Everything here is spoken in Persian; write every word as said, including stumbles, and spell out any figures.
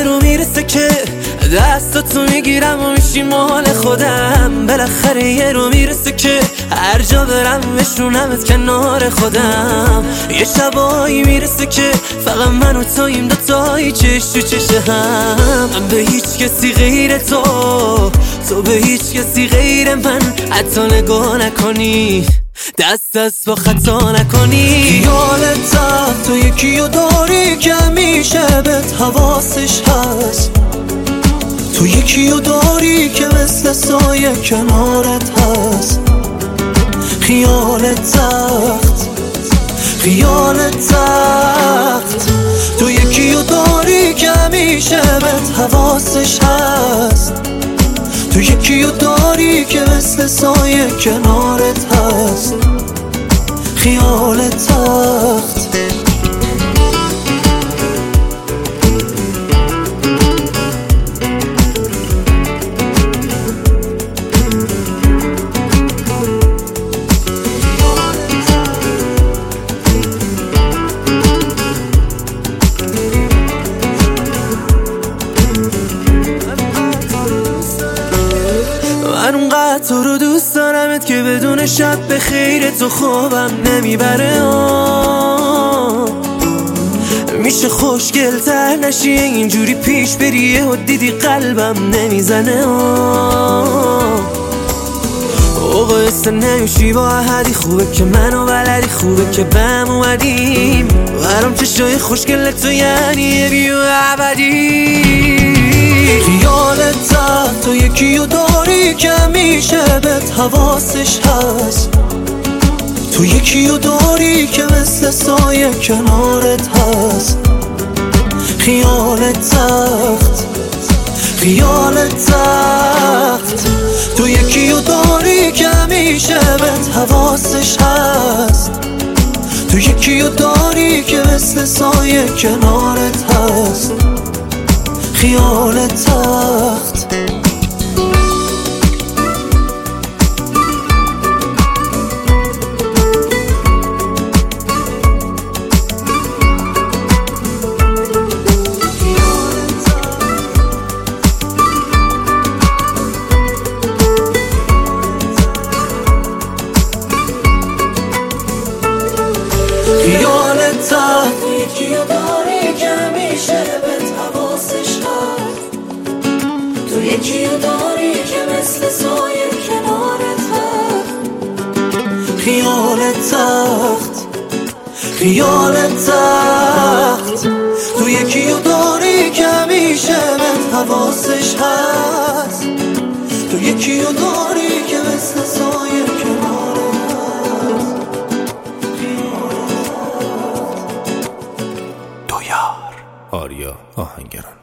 یه رو میرسه که دستاتو میگیرم و میشی مال خودم. بالاخره یه رو میرسه که هر جا برم بشونمت کنار خودم. یه شبایی میرسه که فقط من و تویم دوتایی چش تو چش هم. من به هیچ کسی غیر تو، تو به هیچ کسی غیر من حتی نگاه نکنی، دست دست با خطا نکنی. خیالت تو یکیو داری که همیشه بهت حواسش هست، تو یکیو داری که مثل سایه کنارت هست. خیالت تخت، خیالت تخت، تو یکیو داری که همیشه بهت حواسش هست، تو یکیو داری که مثل سایه کنارت هست. خیالت تخت. من اونقدر تو رو دوست دارمت که بدون شب به خیر تو خوابم نمیبره. آه میشه خوشگل تر نشی اینجوری پیش بریه و دیدی قلبم نمیزنه. آه اوقا نمیشی با احدی، خوبه که منو بلدی، خوبه که بهم اومدیم. برام چشای خوشگل تو یعنی یه بیو ابدی. خیالت تو یکیو داری که همیشه بهت حواسش هست، تو یکیو داری که مثل سایه کنارت هست. خیالت تخت، خیالت تخت، تو یکیو داری که همیشه بهت حواسش هست، تو یکیو داری که مثل سایه کنارت هست. خیالت تخت. خیالت تخت، یکیو داری که همیشه بهت حواسش هست، تو یکیو داری که مثل سایه کنارت هست. خیالت تخت، خیالت تخت، تو یکیو داری که همیشه بهت حواسش هست، تو یکیو داری که مثل سایه کنارت هست. دویار آریا آهنگران.